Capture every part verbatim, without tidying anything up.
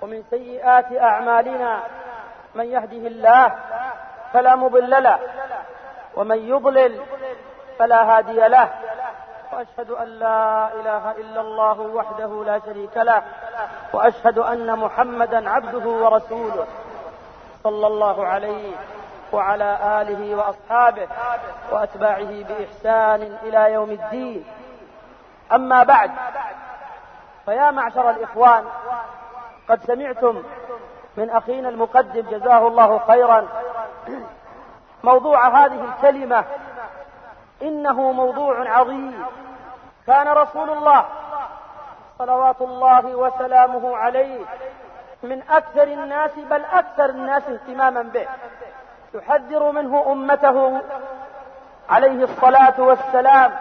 ومن سيئات أعمالنا من يهده الله فلا مضل له ومن يضلل فلا هادي له، وأشهد أن لا إله إلا الله وحده لا شريك له، وأشهد أن محمدا عبده ورسوله صلى الله عليه وعلى آله وأصحابه وأتباعه بإحسان إلى يوم الدين. أما بعد، فيا معشر الإخوان، قد سمعتم من أخينا المقدم جزاه الله خيرا موضوع هذه الكلمة. إنه موضوع عظيم. كان رسول الله صلوات الله وسلامه عليه من أكثر الناس، بل أكثر الناس اهتماما به، يحذر منه أمته عليه الصلاة والسلام،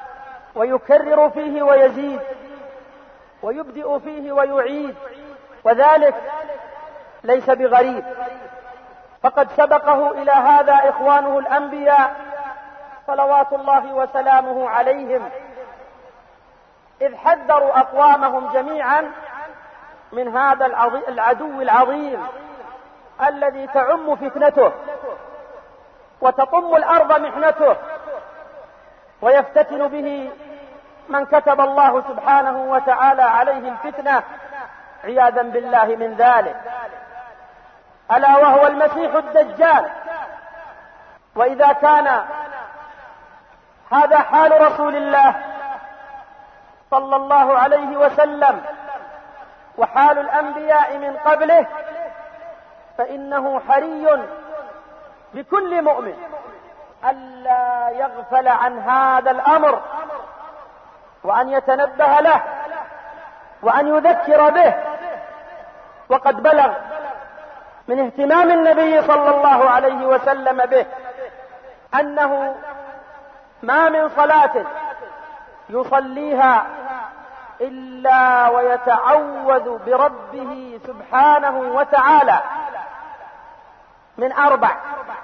ويكرر فيه ويزيد، ويبدئ فيه ويعيد، وذلك ليس بغريب، فقد سبقه إلى هذا إخوانه الأنبياء صلوات الله وسلامه عليهم، إذ حذروا أقوامهم جميعا من هذا العدو العظيم الذي تعم فتنته وتطم الأرض محنته، ويفتتن به من كتب الله سبحانه وتعالى عليه الفتنة عياذا بالله من ذلك، ألا وهو المسيح الدجال. وإذا كان هذا حال رسول الله صلى الله عليه وسلم وحال الأنبياء من قبله، فإنه حري بكل مؤمن ألا يغفل عن هذا الأمر، وأن يتنبه له، وأن يذكر به. وقد بلغ من اهتمام النبي صلى الله عليه وسلم به أنه ما من صلاة يصليها إلا ويتعوذ بربه سبحانه وتعالى من أربع: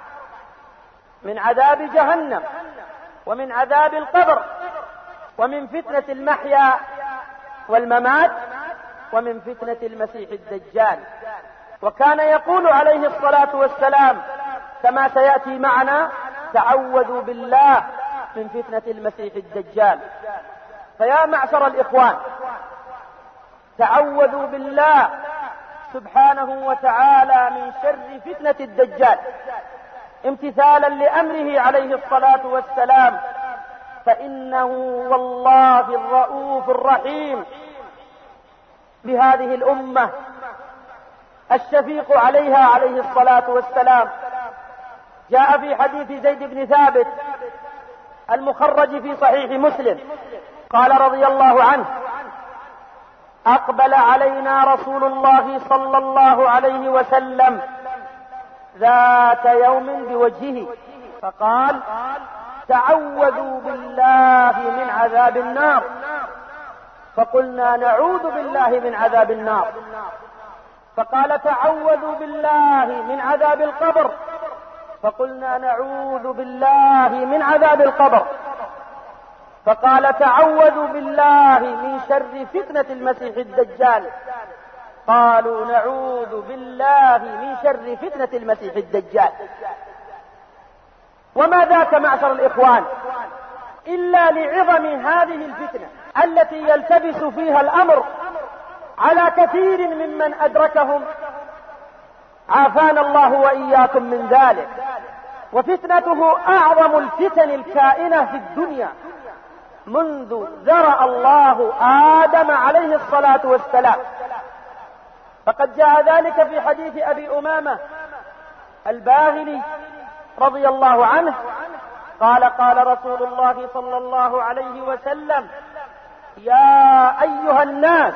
من عذاب جهنم، ومن عذاب القبر، ومن فتنة المحيا والممات، ومن فتنة المسيح الدجال. وكان يقول عليه الصلاة والسلام كما سيأتي معنا: تعوذوا بالله من فتنة المسيح الدجال. فيا معشر الإخوان، تعوذوا بالله سبحانه وتعالى من شر فتنة الدجال، امتثالا لأمره عليه الصلاة والسلام، فإنه والله الرؤوف الرحيم بهذه الأمة، الشفيق عليها عليه الصلاة والسلام. جاء في حديث زيد بن ثابت المخرج في صحيح مسلم قال رضي الله عنه: أقبل علينا رسول الله صلى الله عليه وسلم ذات يوم بوجهه فقال: تعوذوا بالله من عذاب النار. فقلنا: نعوذ بالله من عذاب النار. فقال: تعوذوا بالله من عذاب القبر. فقلنا: نعوذ بالله من عذاب القبر. فقال: تعوذوا بالله من شر فتنة المسيح الدجال. قالوا: نعوذ بالله من شر فتنة المسيح الدجال. وما ذاك معشر الإخوان إلا لعظم هذه الفتنة التي يلتبس فيها الأمر على كثير ممن أدركهم، عافانا الله وإياكم من ذلك. وفتنته أعظم الفتن الكائنة في الدنيا منذ ذرأ الله آدم عليه الصلاة والسلام. فقد جاء ذلك في حديث أبي أمامة الباهلي رضي الله عنه قال: قال رسول الله صلى الله عليه وسلم: يا أيها الناس،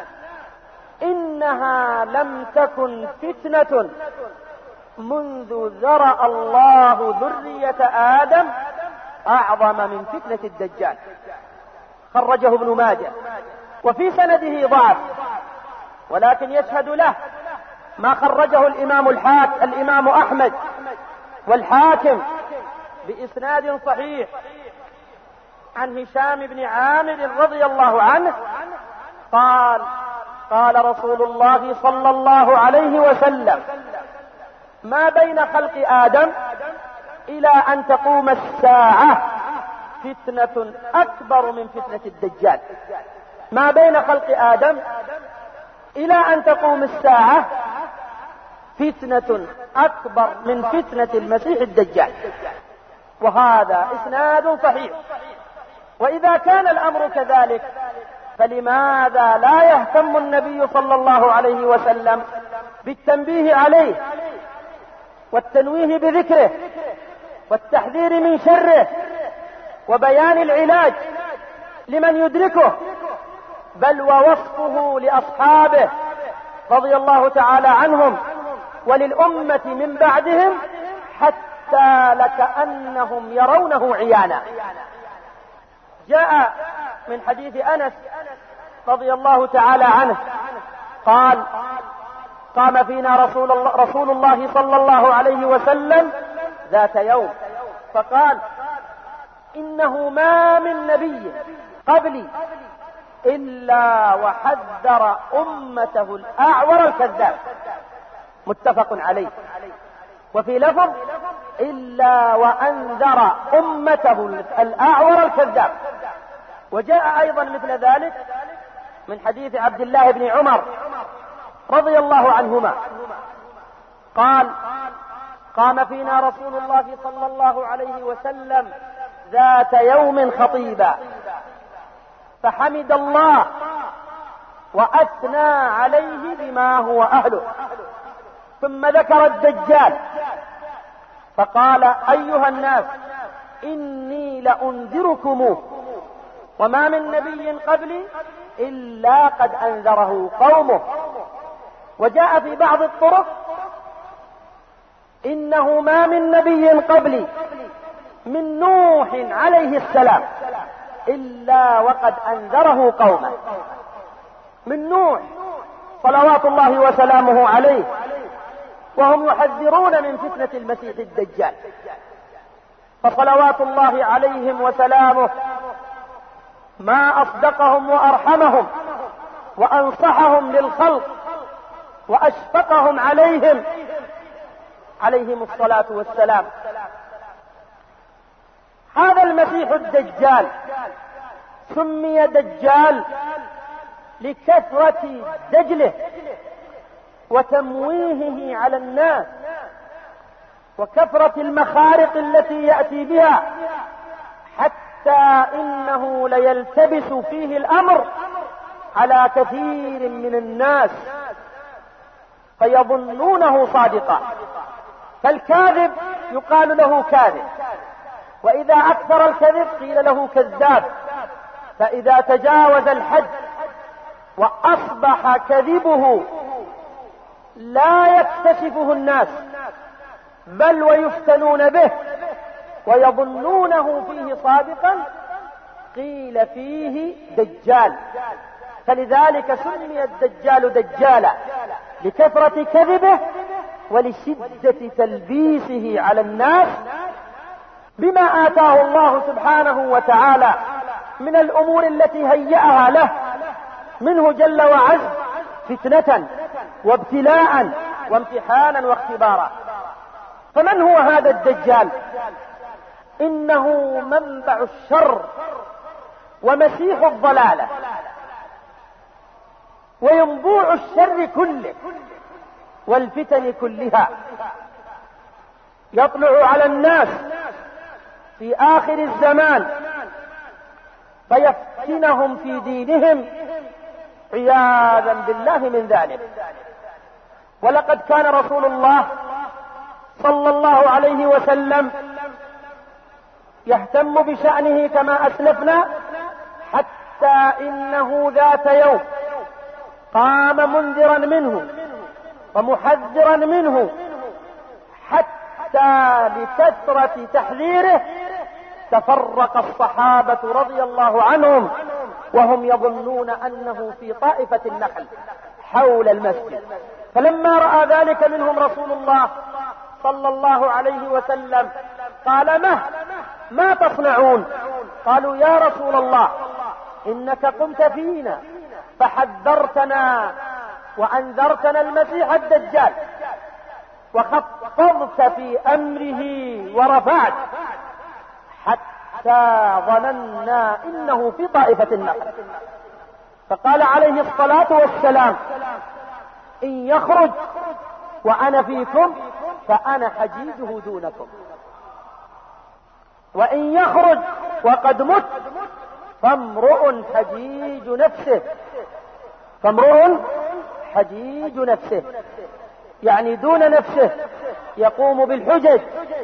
إنها لم تكن فتنة منذ ذرأ الله ذرية آدم أعظم من فتنة الدجال. خرجه ابن ماجه، وفي سنده ضعف، ولكن يشهد له ما خرجه الإمام الحاكم الإمام أحمد والحاكم بإسناد صحيح عن هشام بن عامر رضي الله عنه قال: قال رسول الله صلى الله عليه وسلم: ما بين خلق آدم إلى أن تقوم الساعة فتنة أكبر من فتنة الدجال. ما بين خلق آدم إلى أن تقوم الساعة فتنة أكبر من فتنة المسيح الدجال. وهذا إسناد صحيح. وإذا كان الأمر كذلك فلماذا لا يهتم النبي صلى الله عليه وسلم بالتنبيه عليه والتنويه بذكره والتحذير من شره وبيان العلاج لمن يدركه، بل ووصفه لأصحابه رضي الله تعالى عنهم وللأمة من بعدهم حتى لكأنهم يرونه عيانا. جاء من حديث أنس رضي الله تعالى عنه قال: قام فينا رسول الله, رسول الله صلى الله عليه وسلم ذات يوم فقال: إنه ما من نبي قبلي إلا وحذر أمته الأعور الكذاب. متفق عليه. وفي لفظ: إلا وأنذر أمته الأعور الكذاب. وجاء أيضا مثل ذلك من حديث عبد الله بن عمر رضي الله عنهما قال: قام فينا رسول الله صلى الله عليه وسلم ذات يوم خطيبا فحمد الله وأثنى عليه بما هو أهله، ثم ذكر الدجال فقال: أيها الناس إني لأنذركموه وما من نبي قبلي إلا قد أنذره قومه. وجاء في بعض الطرق: إنه ما من نبي قبلي من نوح عليه السلام إلا وقد أنذره قومه. من نوح صلوات الله وسلامه عليه، وهم يحذرون من فتنة المسيح الدجال، فصلوات الله عليهم وسلامه ما أصدقهم وأرحمهم وأنصحهم للخلق وأشفقهم عليهم عليهم الصلاة والسلام. هذا المسيح الدجال سمي دجال لكثرة دجله وتمويهه على الناس وكثرة المخارق التي يأتي بها، حتى إنه ليلتبس فيه الأمر على كثير من الناس فيظنونه صادقا. فالكاذب يقال له كاذب، وإذا أكثر الكذب قيل له كذاب، فإذا تجاوز الحد وأصبح كذبه لا يكتشفه الناس بل ويفتنون به ويظنونه فيه صادقا قيل فيه دجال. فلذلك سمي الدجال دجالا لكثرة كذبه ولشدة تلبيسه على الناس بما آتاه الله سبحانه وتعالى من الأمور التي هيأها له منه جل وعز فتنة وابتلاء وامتحانا واختبارا. فمن هو هذا الدجال؟ إنه منبع الشر ومسيح الضلالة وينبوع الشر كله والفتن كلها. يطلع على الناس في آخر الزمان فيفتنهم في دينهم عياذا بالله من ذلك. ولقد كان رسول الله صلى الله عليه وسلم يهتم بشأنه كما أسلفنا، حتى إنه ذات يوم قام منذرا منه ومحذرا منه، حتى لكثرة تحذيره تفرق الصحابة رضي الله عنهم وهم يظنون أنه في طائفة النخل حول المسجد. فلما رأى ذلك منهم رسول الله صلى الله عليه وسلم قال: ما ما تصنعون؟ قالوا: يا رسول الله إنك قمت فينا فحذرتنا وأنذرتنا المسيح الدجال، وخفضت في أمره ورفعت حتى ظننا إنه في طائفة النخل. فقال عليه الصلاة والسلام: إن يخرج وأنا فيكم فأنا حجيجه دونكم، وإن يخرج وقد مت فامرؤ حجيج نفسه، فامرؤ حجيج نفسه، يعني دون نفسه يقوم بالحجج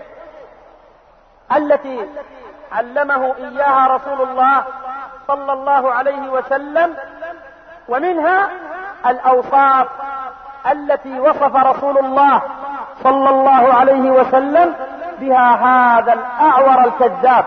التي علمه إياها رسول الله صلى الله عليه وسلم، ومنها الأوصاف التي وصف رسول الله صلى الله عليه وسلم بها هذا الأعور الكذاب،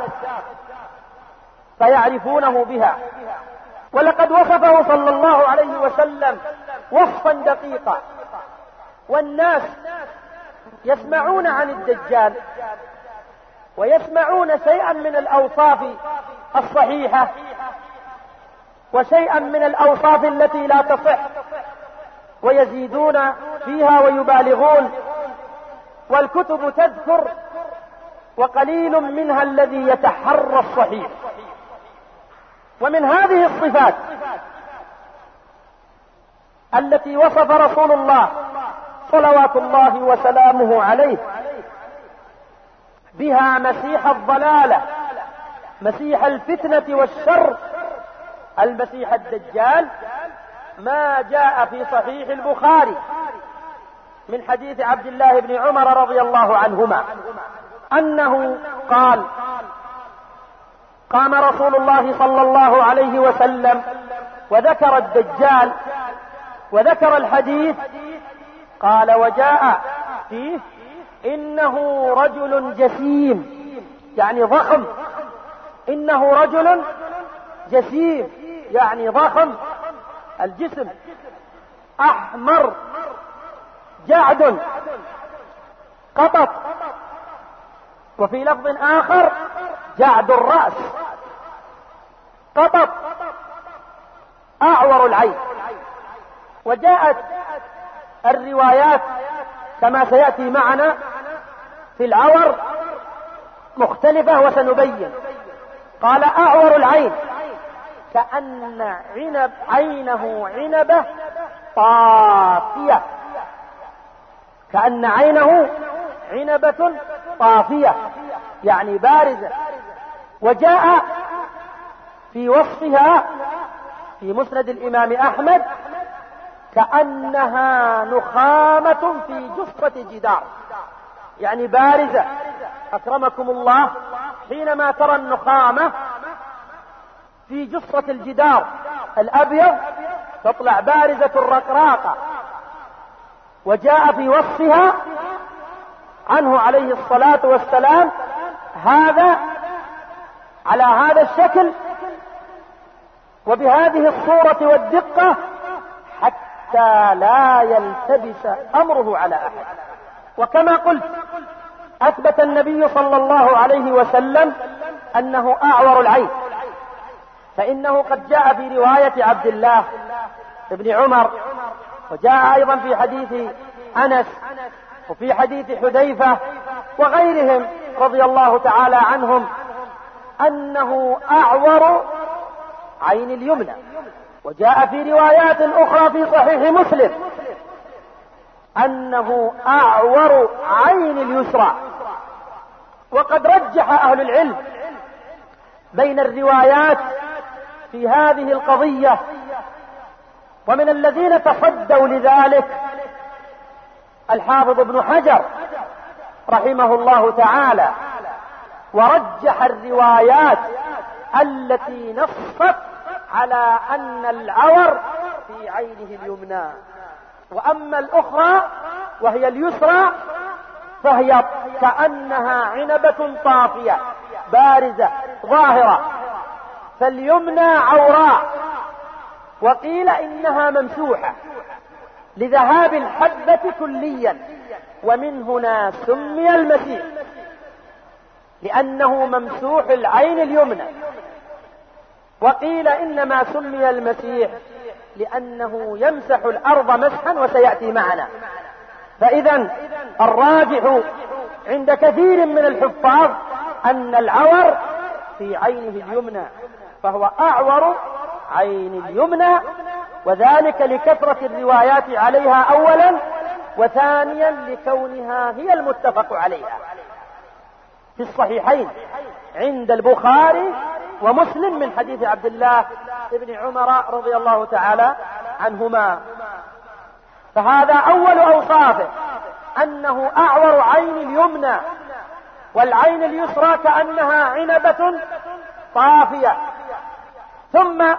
فيعرفونه بها. ولقد وصفه صلى الله عليه وسلم وصفا دقيقا، والناس يسمعون عن الدجال ويسمعون شيئا من الأوصاف الصحيحة وشيئا من الأوصاف التي لا تصح، ويزيدون فيها ويبالغون، والكتب تذكر وقليل منها الذي يتحرى الصحيح. ومن هذه الصفات التي وصف رسول الله صلوات الله وسلامه عليه بها مسيح الضلالة، مسيح الفتنة والشر، المسيح الدجال، ما جاء في صحيح البخاري من حديث عبد الله بن عمر رضي الله عنهما أنه قال: قام رسول الله صلى الله عليه وسلم وذكر الدجال وذكر الحديث، قال: وجاء فيه إنه رجل جسيم، يعني ضخم، إنه رجل جسيم يعني ضخم الجسم، أحمر جعد قطط، وفي لفظ آخر جعد الرأس قطط، أعور العين. وجاءت الروايات كما سيأتي معنا في العور مختلفة وسنبين. قال: أعور العين كأن عنب عينه عنبة طافية، كأن عينه عنبة طافية يعني بارزة. وجاء في وصفها في مسند الإمام أحمد كأنها نخامة في جفة جدار، يعني بارزة. أكرمكم الله، حينما ترى النخامة في جفة الجدار الأبيض تطلع بارزة الرقراقة. وجاء في وصفها عنه عليه الصلاة والسلام هذا على هذا الشكل وبهذه الصورة والدقة حتى لا يلتبس أمره على أحد. وكما قلت أثبت النبي صلى الله عليه وسلم أنه أعور العين، فإنه قد جاء في رواية عبد الله بن عمر، وجاء أيضا في حديث أنس، وفي حديث حذيفة وغيرهم رضي الله تعالى عنهم أنه أعور عين اليمنى. وجاء في روايات أخرى في صحيح مسلم أنه أعور عين اليسرى. وقد رجح أهل العلم بين الروايات في هذه القضية، ومن الذين تصدوا لذلك الحافظ ابن حجر رحمه الله تعالى، ورجح الروايات التي نصت على أن العور في عينه اليمنى، وأما الأخرى وهي اليسرى فهي كأنها عنبة طافية بارزة ظاهرة، فاليمنى عوراء، وقيل إنها ممسوحة لذهاب الحبة كليا، ومن هنا سمي المسيح لأنه ممسوح العين اليمنى. وقيل إنما سمي المسيح لأنه يمسح الأرض مسحا وسيأتي معنا. فإذا الراجح عند كثير من الحفاظ أن العور في عينه اليمنى، فهو أعور عين اليمنى، وذلك لكثرة الروايات عليها أولا، وثانيا لكونها هي المتفق عليها في الصحيحين عند البخاري ومسلم من حديث عبد الله بن عمر رضي الله تعالى عنهما. فهذا أول أوصافه، أنه أعور عين اليمنى، والعين اليسرى كأنها عنبة طافية. ثم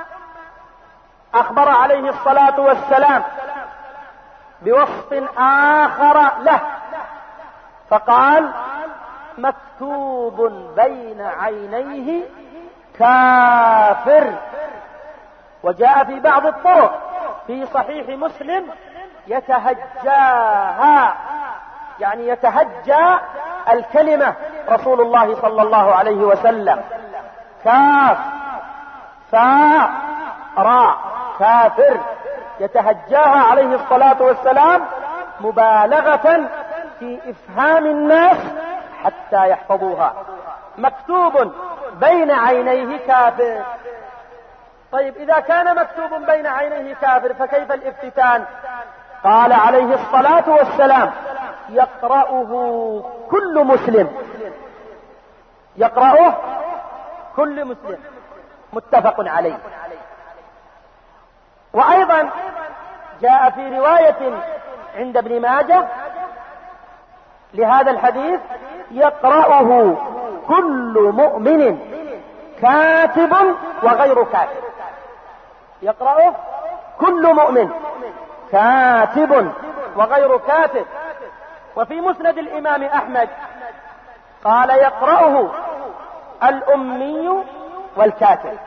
أخبر عليه الصلاة والسلام بوصف آخر له، فقال: مكتوب بين عينيه كافر. وجاء في بعض الطرق في صحيح مسلم: يتهجاها، يعني يتهجى الكلمة رسول الله صلى الله عليه وسلم. كاف فاء راء، كافر، يتهجاها عليه الصلاة والسلام مبالغة في إفهام الناس حتى يحفظوها. مكتوب بين عينيه كافر. طيب إذا كان مكتوب بين عينيه كافر فكيف الافتتان؟ قال عليه الصلاة والسلام: يقرأه كل مسلم، يقرأه كل مسلم، متفق عليه. وأيضا جاء في رواية عند ابن ماجه لهذا الحديث: يقرأه كل مؤمن كاتب وغير كاتب. يقرأه كل مؤمن كاتب وغير كاتب. وفي مسند الإمام أحمد قال: يقرأه الأمي والكاتب.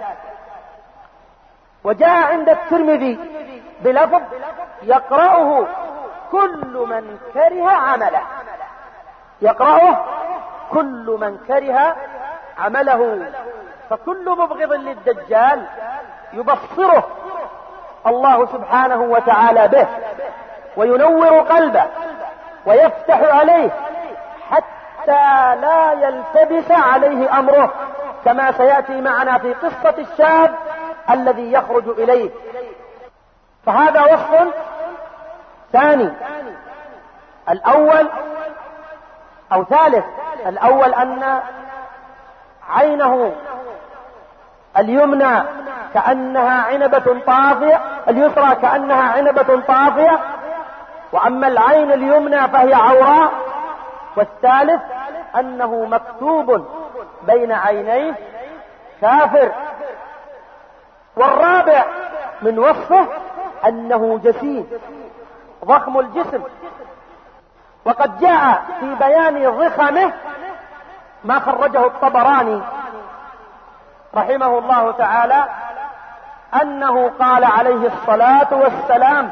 وجاء عند الترمذي بلفظ: يقرأه كل من كره عمله. يقرأه كل من كره عمله. فكل مبغض للدجال يبصره الله سبحانه وتعالى به، وينور قلبه، ويفتح عليه حتى لا يلتبس عليه أمره، كما سيأتي معنا في قصة الشاب الذي يخرج إليه. فهذا وصف ثاني. الأول أو ثالث، الأول أن عينه اليمنى كأنها عنبة طافية، اليسرى كأنها عنبة طافية، وأما العين اليمنى فهي عوراء. والثالث أنه مكتوب بين عينيه كافر. والرابع من وصفه أنه جسيم ضخم الجسم. وقد جاء في بيان ضخمه ما خرجه الطبراني رحمه الله تعالى، أنه قال عليه الصلاة والسلام: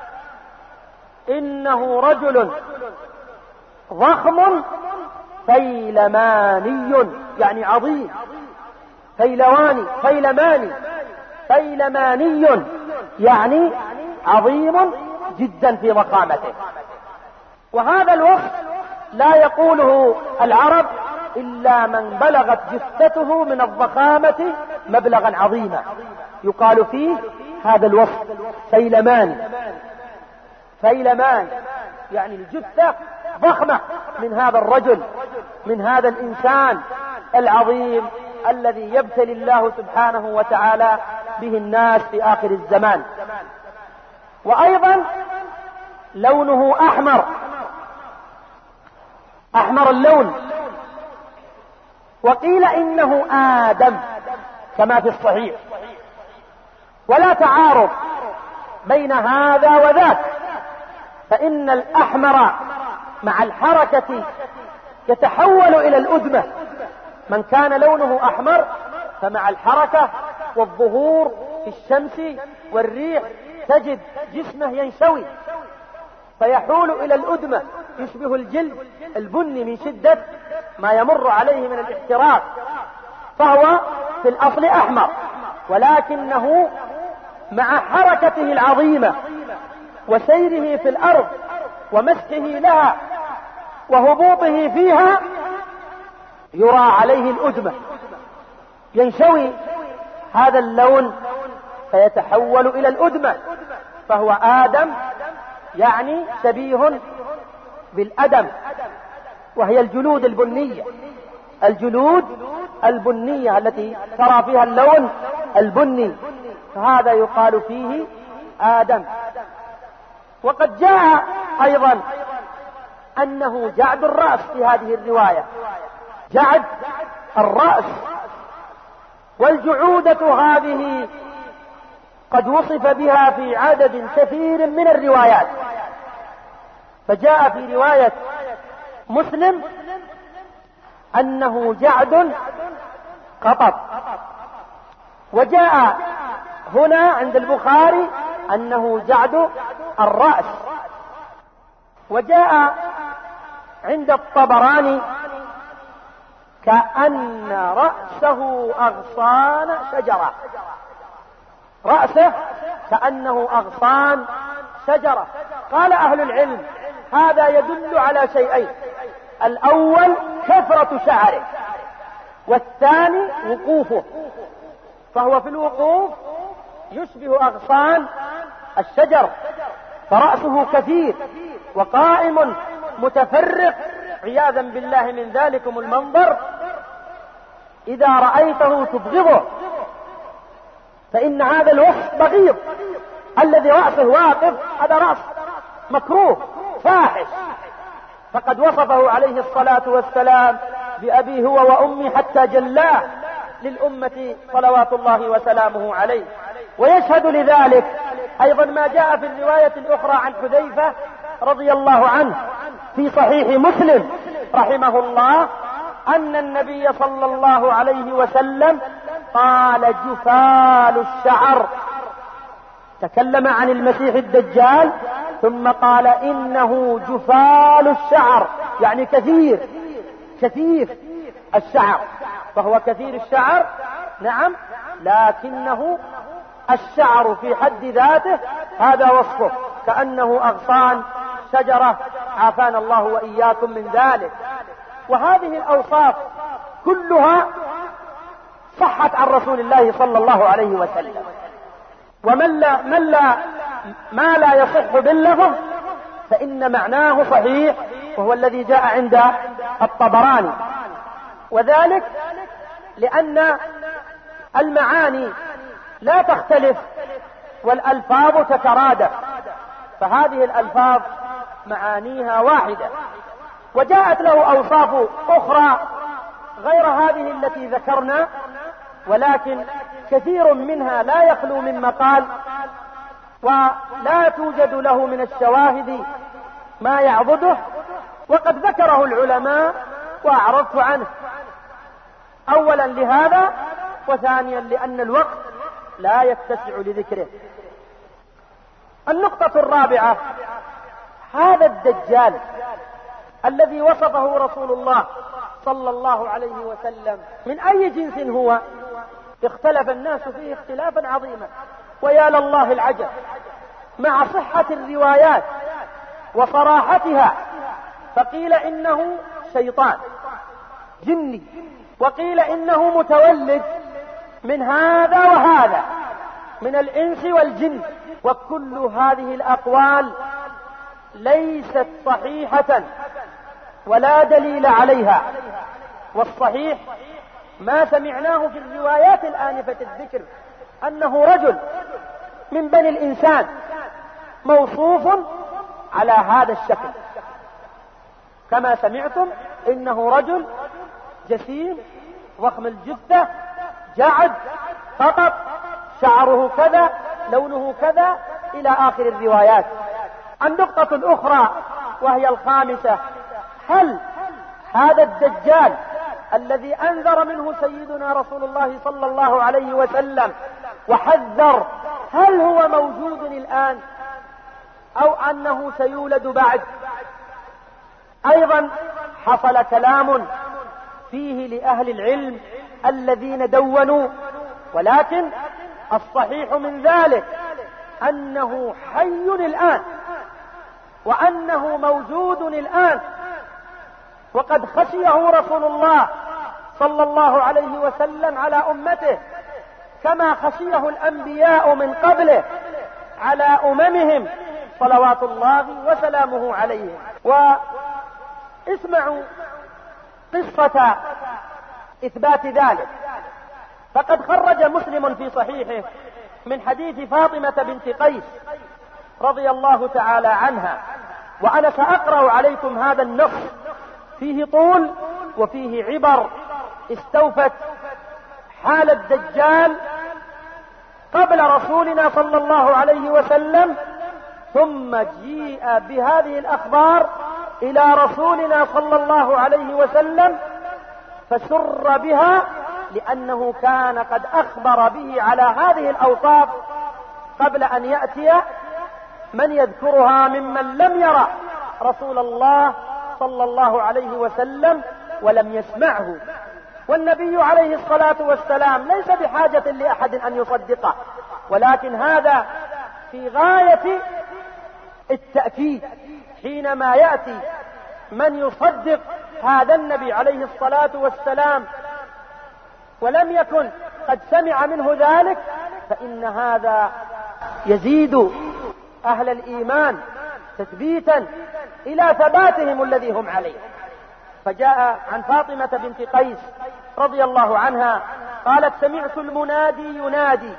إنه رجل ضخم فيلماني، يعني عظيم، فيلواني فيلماني فيلماني، يعني عظيم جدا في ضخامته. وهذا الوصف لا يقوله العرب إلا من بلغت جثته من الضخامة مبلغا عظيما، يقال فيه هذا الوصف فيلمان. فيلمان يعني الجثة ضخمة من هذا الرجل، من هذا الإنسان العظيم الذي يبتلي الله سبحانه وتعالى به الناس في آخر الزمان. وأيضا لونه أحمر، أحمر اللون. وقيل إنه آدم كما في الصحيح. ولا تعارض بين هذا وذاك، فإن الأحمر مع الحركة يتحول إلى الأدمة. من كان لونه أحمر فمع الحركة والظهور في الشمس والريح تجد جسمه ينشوي فيحول إلى الأدمة، يشبه الجلد البني من شدة ما يمر عليه من الاحتراق. فهو في الأصل أحمر، ولكنه مع حركته العظيمة وسيره في الأرض ومسحه لها وهبوطه فيها يرى عليه الأدمة، ينشوي هذا اللون فيتحول إلى الأدمة، فهو آدم يعني شبيه بالأدم، وهي الجلود البنية، الجلود البنية التي ترى فيها اللون البني، فهذا يقال فيه آدم. وقد جاء أيضا أنه جعد الرأس في هذه الرواية، جعد الرأس، والجعودة هذه قد وصف بها في عدد كثير من الروايات، فجاء في رواية مسلم أنه جعد قطط، وجاء هنا عند البخاري أنه جعد الرأس، وجاء عند الطبراني كأن رأسه أغصان شجرة، رأسه كأنه أغصان شجرة. قال أهل العلم هذا يدل على شيئين: الأول كثرة شعره، والثاني وقوفه، فهو في الوقوف يشبه أغصان الشجر، فرأسه كثير وقائم متفرق عياذا بالله من ذلكم المنظر، إذا رأيته تبغضه، فإن هذا الوصف بغيض، الذي رأسه واقف هذا رأس مكروه فاحش، فقد وصفه عليه الصلاة والسلام بأبي هو وأمي حتى جلاه للأمة صلوات الله وسلامه عليه. ويشهد لذلك أيضا ما جاء في الرواية الأخرى عن حذيفة رضي الله عنه في صحيح مسلم رحمه الله أن النبي صلى الله عليه وسلم قال: جفال الشعر، تكلم عن المسيح الدجال ثم قال إنه جفال الشعر، يعني كثير كثيف الشعر، فهو كثير الشعر نعم، لكنه الشعر في حد ذاته هذا وصفه كأنه أغصان شجرة، عافانا الله وإياكم من ذلك. وهذه الأوصاف كلها صحت عن رسول الله صلى الله عليه وسلم، ومن لا, من لا ما لا يصح باللفظ فإن معناه صحيح، وهو الذي جاء عند الطبراني، وذلك لأن المعاني لا تختلف والألفاظ تترادف، فهذه الألفاظ معانيها واحدة، وجاءت له أوصاف أخرى غير هذه التي ذكرنا، ولكن كثير منها لا يخلو من مقال، ولا توجد له من الشواهد ما يعضده، وقد ذكره العلماء وأعرضت عنه، أولا لهذا، وثانيا لأن الوقت لا يتسع لذكره. النقطة الرابعة: هذا الدجال الذي وصفه رسول الله صلى الله عليه وسلم من أي جنس هو؟ اختلف الناس فيه اختلافا عظيما، ويا لله العجب مع صحة الروايات وصراحتها، فقيل إنه شيطان جني، وقيل إنه متولد من هذا وهذا من الإنس والجن، وكل هذه الأقوال ليست صحيحة ولا دليل عليها، والصحيح ما سمعناه في الروايات الآنفة الذكر أنه رجل من بني الإنسان موصوف على هذا الشكل، كما سمعتم إنه رجل جسيم ضخم الجثة جعد قطط شعره كذا لونه كذا إلى آخر الروايات. النقطة الأخرى وهي الخامسة: هل هذا الدجال الذي أنذر منه سيدنا رسول الله صلى الله عليه وسلم وحذر، هل هو موجود الآن أو أنه سيولد بعد؟ أيضا حصل كلام فيه لأهل العلم الذين دونوا، ولكن الصحيح من ذلك أنه حي الآن وأنه موجود الآن، وقد خشيه رسول الله صلى الله عليه وسلم على أمته كما خشيه الأنبياء من قبله على أممهم صلوات الله وسلامه عليهم. واسمعوا قصة إثبات ذلك. فقد خرج مسلم في صحيحه من حديث فاطمة بنت قيس رضي الله تعالى عنها، وأنا سأقرأ عليكم هذا النص، فيه طول وفيه عبر استوفت حال الدجال قبل رسولنا صلى الله عليه وسلم، ثم جيء بهذه الأخبار إلى رسولنا صلى الله عليه وسلم فسر بها لأنه كان قد أخبر به على هذه الأوصاف قبل أن يأتي من يذكرها ممن لم يرى رسول الله صلى الله عليه وسلم ولم يسمعه. والنبي عليه الصلاة والسلام ليس بحاجة لأحد أن يصدقه، ولكن هذا في غاية التأكيد حينما يأتي من يصدق هذا النبي عليه الصلاة والسلام ولم يكن قد سمع منه ذلك، فإن هذا يزيد أهل الإيمان تثبيتا إلى ثباتهم الذي هم عليه. فجاء عن فاطمة بنت قيس رضي الله عنها قالت: سمعت المنادي ينادي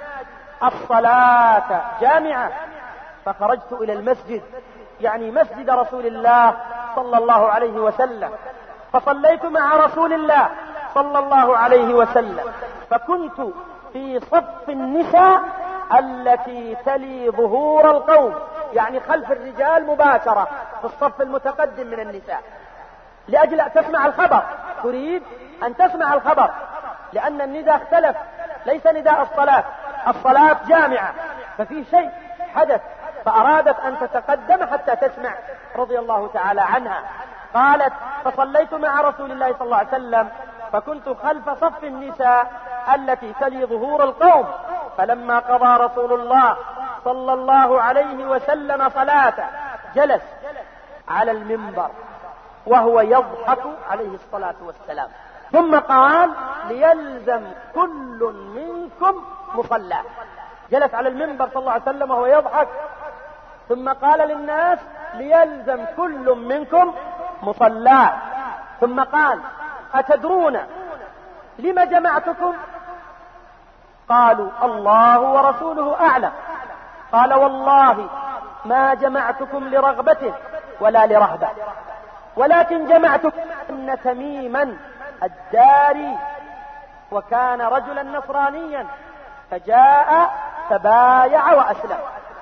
الصلاة جامعة، فخرجت إلى المسجد، يعني مسجد رسول الله صلى الله عليه وسلم، فصليت مع رسول الله صلى الله عليه وسلم، فكنت في صف النساء التي تلي ظهور القوم، يعني خلف الرجال مباشرة في الصف المتقدم من النساء، لأجل أن تسمع الخبر، تريد أن تسمع الخبر، لأن النداء اختلف، ليس نداء الصلاة، الصلاة جامعة، ففي شيء حدث فأرادت أن تتقدم حتى تسمع رضي الله تعالى عنها. قالت: فصليت مع رسول الله صلى الله عليه وسلم فكنت خلف صف النساء التي تلي ظهور القوم، فلما قضى رسول الله صلى الله عليه وسلم صلاته جلس على المنبر وهو يضحك عليه الصلاة والسلام، ثم قال: ليلزم كل منكم مصلاه. جلس على المنبر صلى الله عليه وسلم وهو يضحك، ثم قال للناس: ليلزم كل منكم مصلاه. ثم قال: أتدرون لم جمعتكم؟ قالوا: الله ورسوله أعلم. قال: والله ما جمعتكم لرغبة ولا لرهبة، ولكن جمعتكم أن تميما الداري وكان رجلا نصرانيا فجاء فبايع وأسلم.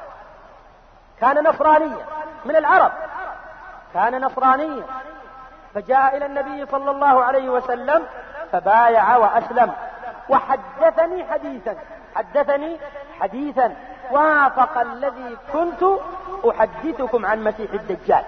كان نصرانيا من العرب، كان نصرانيا فجاء إلى النبي صلى الله عليه وسلم فبايع وأسلم. وحدثني حديثا حدثني حديثا وافق الذي كنت أحدثكم عن مسيح الدجال.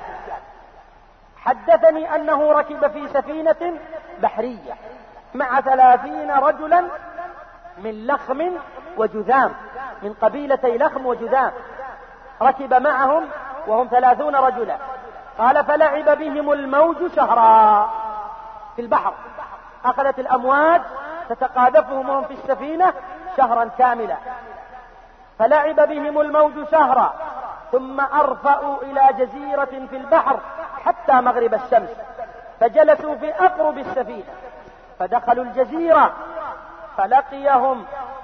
حدثني أنه ركب في سفينة بحرية مع ثلاثين رجلا من لخم وجذام، من قبيلتي لخم وجذام، ركب معهم وهم ثلاثون رجلا. قال: فلعب بهم الموج شهرا في البحر، أخذت الأمواج تتقاذفهم وهم في السفينة شهرا كاملا. فلعب بهم الموج شهرا ثم أرفأوا إلى جزيرة في البحر حتى مغرب الشمس، فجلسوا في أقرب السفينة، فدخلوا الجزيرة فلقيهم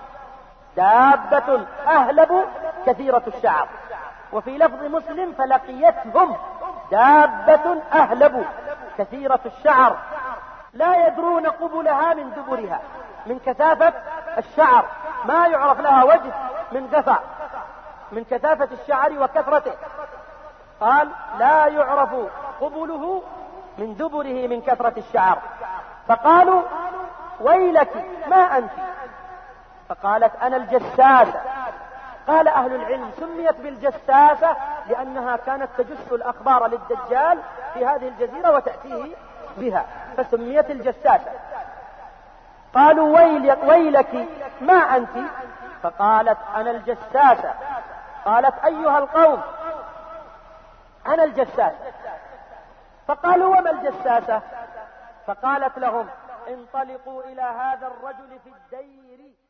دابة أهلب كثيرة الشعر، وفي لفظ مسلم: فلقيتهم دابة أهلب كثيرة الشعر لا يدرون قبلها من دبرها، من كثافة الشعر، ما يعرف لها وجه من قفا، من كثافة الشعر وكثرته. قال: لا يعرف قبله من دبره من كثرة الشعر. فقالوا: ويلك ما أنت؟ فقالت: أنا الجساسة. قال أهل العلم: سميت بالجساسة لأنها كانت تجس الأخبار للدجال في هذه الجزيرة وتأتيه بها، فسميت الجساسة. قالوا: ويلك, ويلك ما أنت؟ فقالت: أنا الجساسة. قالت أيها القوم أنا الجساس. فقالوا وما الجساسة؟ فقالت لهم انطلقوا إلى هذا الرجل في الدير